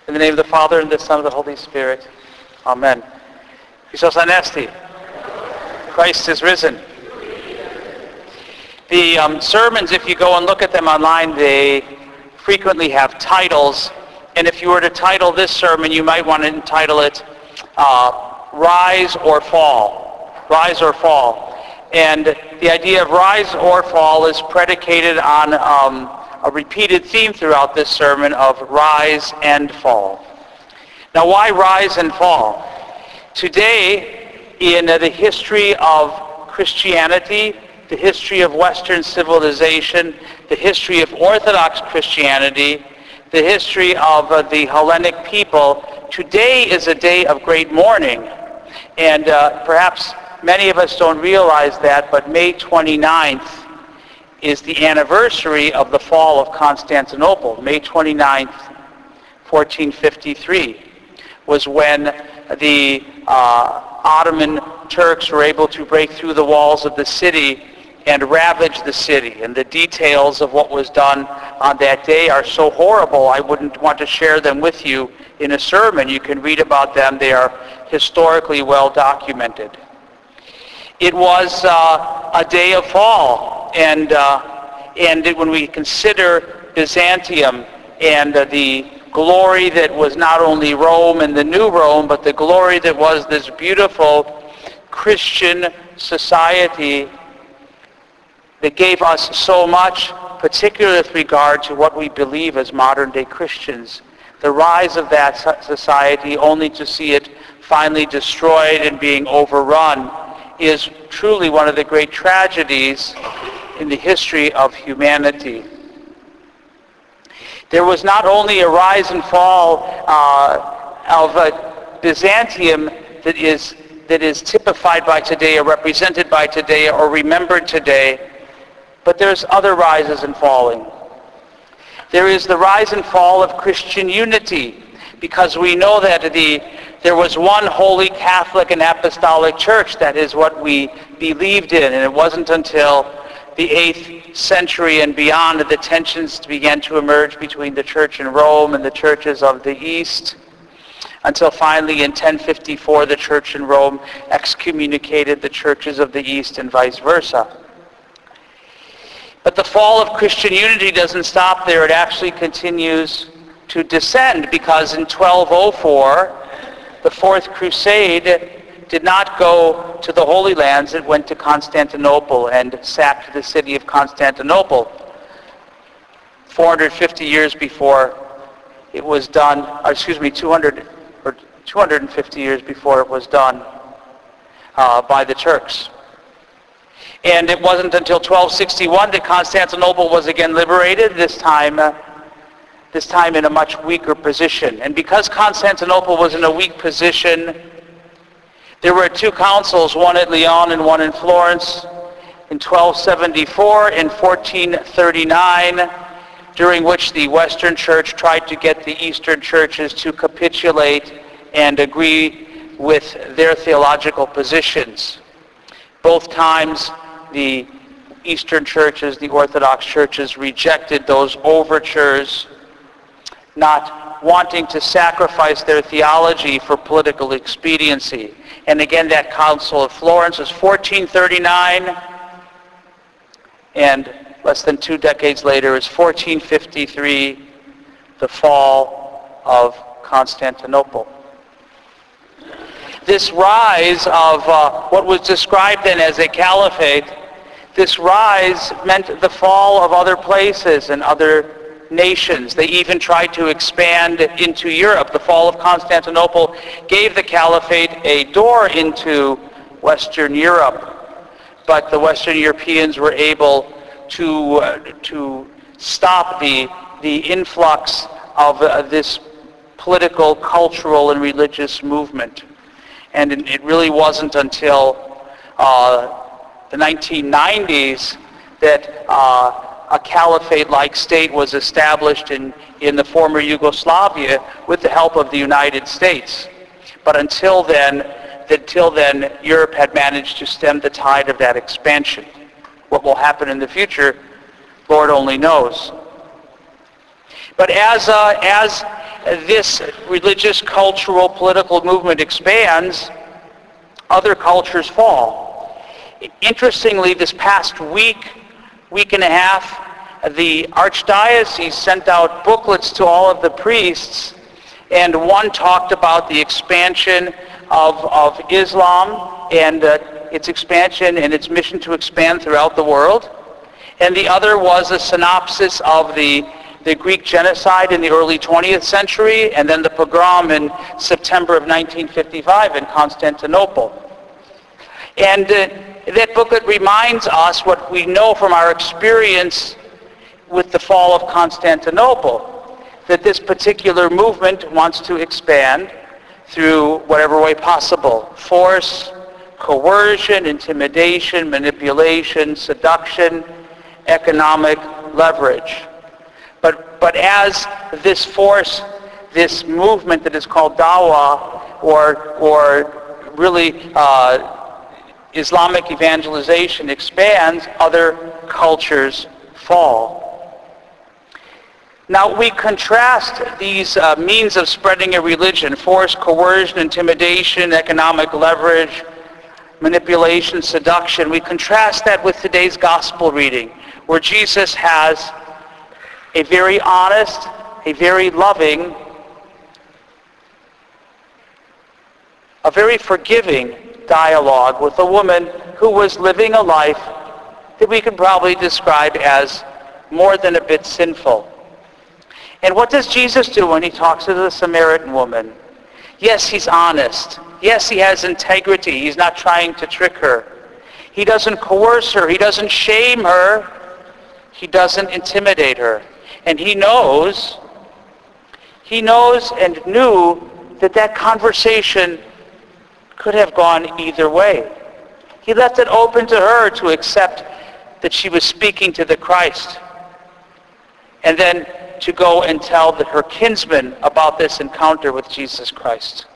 In the name of the Father, and the Son, and the Holy Spirit. Amen. Christos Anesti. Christ is risen. The sermons, if you go and look at them online, they frequently have titles. And if you were to title this sermon, you might want to entitle it Rise or Fall. Rise or Fall. And the idea of rise or fall is predicated on a repeated theme throughout this sermon of rise and fall. Now, why rise and fall? Today, in the history of Christianity, the history of Western civilization, the history of Orthodox Christianity, the history of the Hellenic people, today is a day of great mourning. And perhaps many of us don't realize that, but May 29th is the anniversary of the fall of Constantinople. May 29th, 1453, was when the Ottoman Turks were able to break through the walls of the city and ravage the city. And the details of what was done on that day are so horrible, I wouldn't want to share them with you in a sermon. You can read about them. They are historically well documented. It was a day of fall, and when we consider Byzantium and the glory that was not only Rome and the New Rome, but the glory that was this beautiful Christian society that gave us so much, particularly with regard to what we believe as modern-day Christians. The rise of that society, only to see it finally destroyed and being overrun, is truly one of the great tragedies in the history of humanity. There was not only a rise and fall of Byzantium that is typified by today or represented by today or remembered today, but there's other rises and falling. There is the rise and fall of Christian unity, because we know that there was one holy Catholic and Apostolic Church. That is what we believed in. And it wasn't until the 8th century and beyond that the tensions began to emerge between the Church in Rome and the churches of the East, until finally in 1054 the Church in Rome excommunicated the churches of the East and vice versa. But the fall of Christian unity doesn't stop there. It actually continues to descend, because in 1204, the Fourth Crusade did not go to the Holy Lands. It went to Constantinople and sacked the city of Constantinople 450 years before it was done, 250 years before it was done by the Turks. And it wasn't until 1261 that Constantinople was again liberated, this time in a much weaker position. And because Constantinople was in a weak position, there were two councils, one at Lyon and one in Florence, in 1274 and 1439, during which the Western Church tried to get the Eastern churches to capitulate and agree with their theological positions. Both times, the Eastern churches, the Orthodox churches, rejected those overtures, not wanting to sacrifice their theology for political expediency. And again, that Council of Florence was 1439, and less than 2 decades later is 1453, the fall of Constantinople. This rise of what was described then as a caliphate, this rise meant the fall of other places and other nations. They even tried to expand into Europe. The fall of Constantinople gave the caliphate a door into Western Europe, but the Western Europeans were able to stop the influx of this political, cultural, and religious movement. And it really wasn't until the 1990s that a caliphate-like state was established in the former Yugoslavia with the help of the United States. But until then, Europe had managed to stem the tide of that expansion. What will happen in the future, Lord only knows. But as this religious, cultural, political movement expands, other cultures fall. Interestingly, this past week and a half, the Archdiocese sent out booklets to all of the priests, and one talked about the expansion of Islam and its expansion and its mission to expand throughout the world. And the other was a synopsis of the Greek genocide in the early 20th century, and then the pogrom in September of 1955 in Constantinople. And that booklet reminds us what we know from our experience with the fall of Constantinople, that this particular movement wants to expand through whatever way possible: force, coercion, intimidation, manipulation, seduction, economic leverage. But as this force, this movement that is called Dawah, or really Islamic evangelization expands, other cultures fall. Now we contrast these means of spreading a religion: force, coercion, intimidation, economic leverage, manipulation, seduction. We contrast that with today's gospel reading, where Jesus has a very honest, a very loving, a very forgiving dialogue with a woman who was living a life that we could probably describe as more than a bit sinful. And what does Jesus do when he talks to the Samaritan woman? Yes, he's honest. Yes, he has integrity. He's not trying to trick her. He doesn't coerce her. He doesn't shame her. He doesn't intimidate her. And he knows and knew that conversation could have gone either way. He left it open to her to accept that she was speaking to the Christ, and then to go and tell her kinsman about this encounter with Jesus Christ.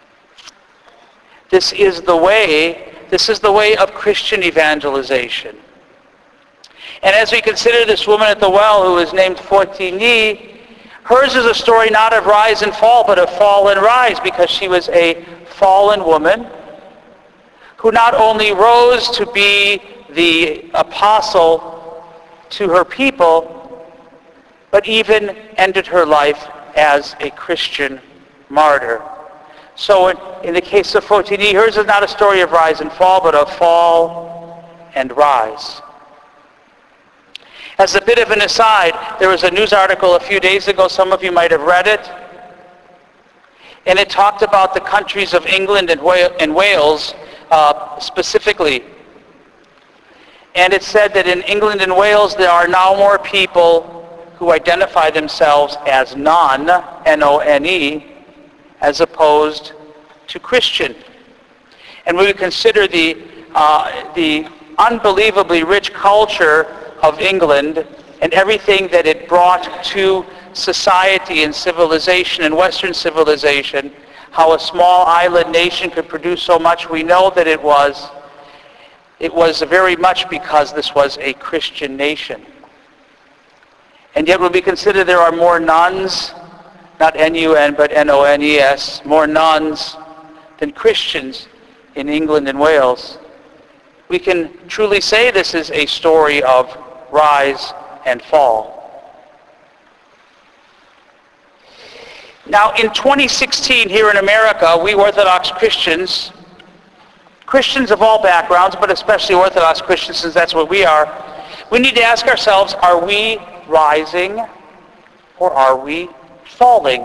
This is the way of Christian evangelization. And as we consider this woman at the well who is named Fortini, hers is a story not of rise and fall, but of fall and rise, because she was a fallen woman who not only rose to be the apostle to her people, but even ended her life as a Christian martyr. So in the case of Fortini, hers is not a story of rise and fall, but of fall and rise. As a bit of an aside, there was a news article a few days ago, some of you might have read it, and it talked about the countries of England and Wales specifically. And it said that in England and Wales there are now more people who identify themselves as non, N-O-N-E, as opposed to Christian. And when we consider the unbelievably rich culture of England and everything that it brought to society and civilization and Western civilization, how a small island nation could produce so much, we know that it was very much because this was a Christian nation. And yet when we consider there are more nuns, not N-U-N, but N-O-N-E-S, more nuns than Christians in England and Wales, we can truly say this is a story of rise and fall. Now in 2016 here in America, we Orthodox Christians of all backgrounds, but especially Orthodox Christians, since that's what we are, we need to ask ourselves, are we rising or are we falling?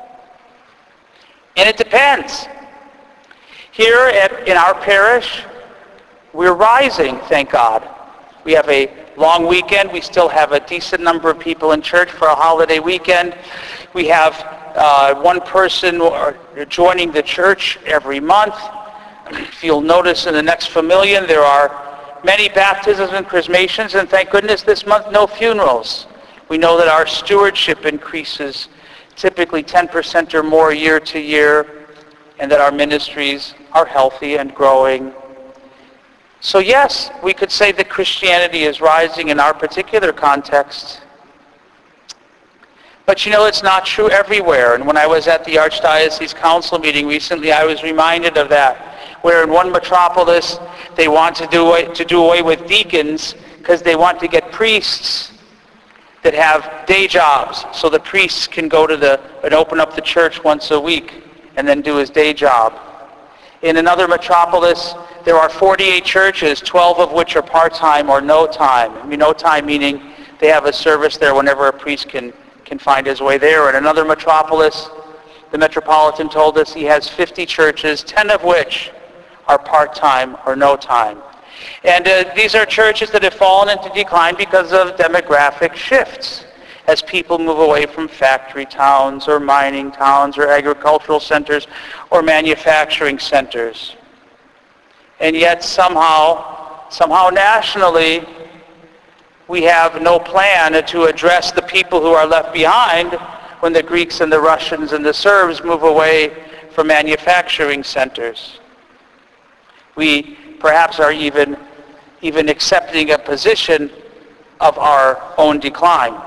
And it depends. Here in our parish, we're rising, thank God. We have a long weekend. We still have a decent number of people in church for a holiday weekend. We have one person joining the church every month. If you'll notice in the next Familion, there are many baptisms and chrismations, and thank goodness this month no funerals. We know that our stewardship increases typically 10% or more year to year, and that our ministries are healthy and growing. So yes, we could say that Christianity is rising in our particular context. But you know, it's not true everywhere. And when I was at the Archdiocese Council meeting recently, I was reminded of that, where in one metropolis they want to do away with deacons because they want to get priests that have day jobs, so the priests can go to and open up the church once a week and then do his day job. In another metropolis, there are 48 churches, 12 of which are part-time or no time. I mean, no time meaning they have a service there whenever a priest can find his way there. In another metropolis, the Metropolitan told us he has 50 churches, 10 of which are part-time or no time. And these are churches that have fallen into decline because of demographic shifts, as people move away from factory towns or mining towns or agricultural centers or manufacturing centers. And yet somehow nationally, we have no plan to address the people who are left behind when the Greeks and the Russians and the Serbs move away from manufacturing centers. We perhaps are even accepting a position of our own decline.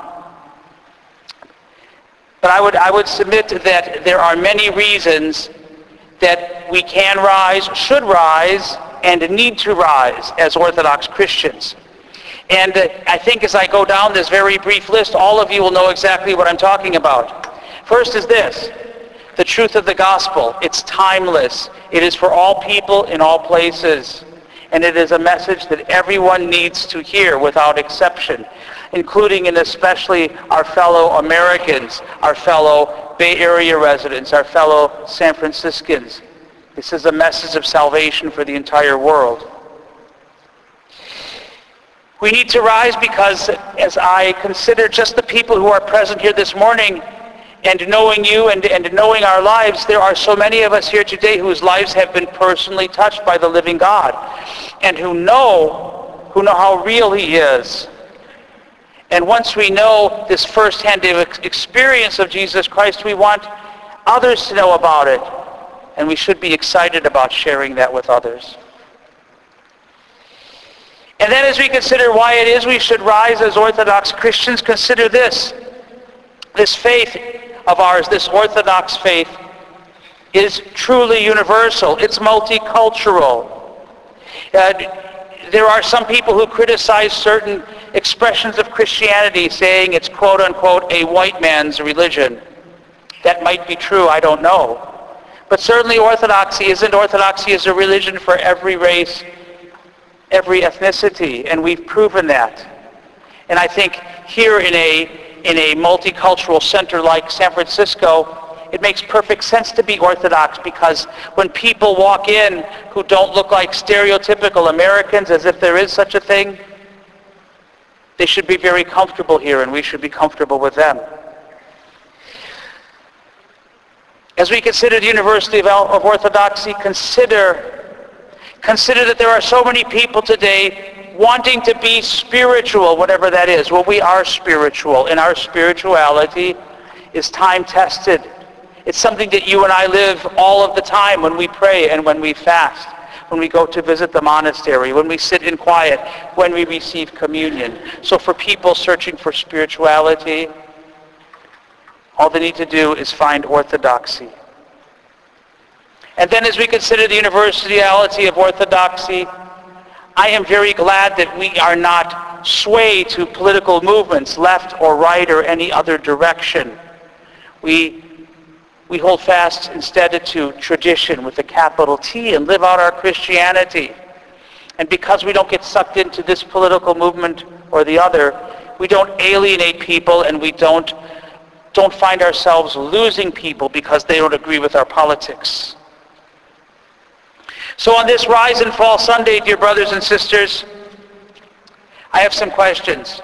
But I would submit that there are many reasons that we can rise, should rise, and need to rise as Orthodox Christians. And I think as I go down this very brief list, all of you will know exactly what I'm talking about. First is this: the truth of the gospel. It's timeless. It is for all people in all places. And it is a message that everyone needs to hear without exception, including and especially our fellow Americans, our fellow Bay Area residents, our fellow San Franciscans. This is a message of salvation for the entire world. We need to rise because as I consider just the people who are present here this morning, and knowing you and knowing our lives, there are so many of us here today whose lives have been personally touched by the living God, and who know how real he is. And once we know this first-hand experience of Jesus Christ, we want others to know about it, and we should be excited about sharing that with others. And then as we consider why it is we should rise as Orthodox Christians, consider this faith of ours, this Orthodox faith, is truly universal. It's multicultural. There are some people who criticize certain expressions of Christianity, saying it's quote-unquote a white man's religion. That might be true, I don't know. But certainly Orthodoxy is a religion for every race, every ethnicity, and we've proven that. And I think here in a multicultural center like San Francisco, it makes perfect sense to be Orthodox, because when people walk in who don't look like stereotypical Americans, as if there is such a thing, they should be very comfortable here, and we should be comfortable with them. As we consider the University of Orthodoxy, consider that there are so many people today wanting to be spiritual, whatever that is. Well, we are spiritual, and our spirituality is time-tested. It's something that you and I live all of the time when we pray and when we fast, when we go to visit the monastery, when we sit in quiet, when we receive communion. So for people searching for spirituality, all they need to do is find orthodoxy. And then as we consider the universality of orthodoxy, I am very glad that we are not swayed to political movements, left or right or any other direction. We hold fast instead to tradition with a capital T and live out our Christianity. And because we don't get sucked into this political movement or the other, we don't alienate people, and we don't find ourselves losing people because they don't agree with our politics. So on this Rise and Fall Sunday, dear brothers and sisters, I have some questions.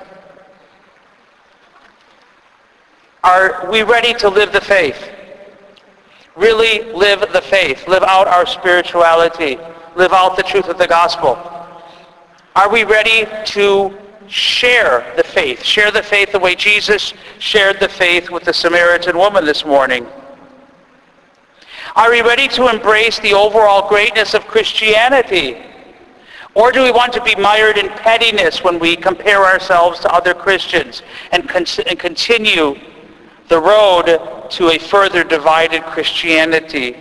Are we ready to live the faith? Really live the faith. Live out our spirituality. Live out the truth of the gospel. Are we ready to share the faith? Share the faith the way Jesus shared the faith with the Samaritan woman this morning. Are we ready to embrace the overall greatness of Christianity? Or do we want to be mired in pettiness when we compare ourselves to other Christians and continue the road to a further divided Christianity.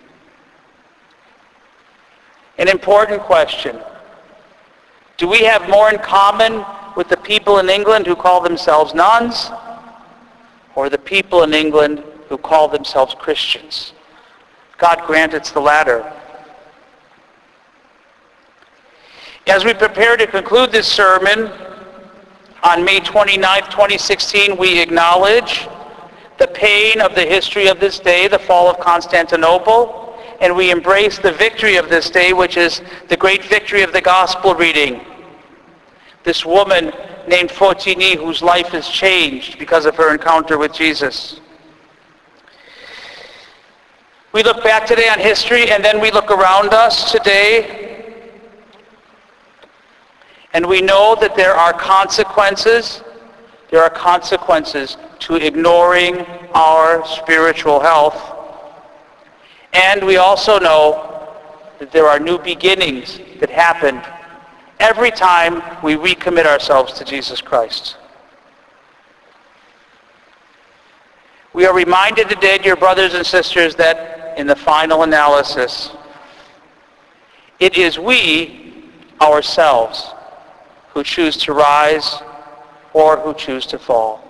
An important question. Do we have more in common with the people in England who call themselves nuns, or the people in England who call themselves Christians? God grant it's the latter. As we prepare to conclude this sermon, on May 29, 2016, we acknowledge the pain of the history of this day, the fall of Constantinople, and we embrace the victory of this day, which is the great victory of the gospel reading. This woman named Fotini, whose life is changed because of her encounter with Jesus. We look back today on history, and then we look around us today, and we know that there are consequences to ignoring our spiritual health. And we also know that there are new beginnings that happen every time we recommit ourselves to Jesus Christ. We are reminded today, dear brothers and sisters, that in the final analysis, it is we ourselves who choose to rise or who choose to fall.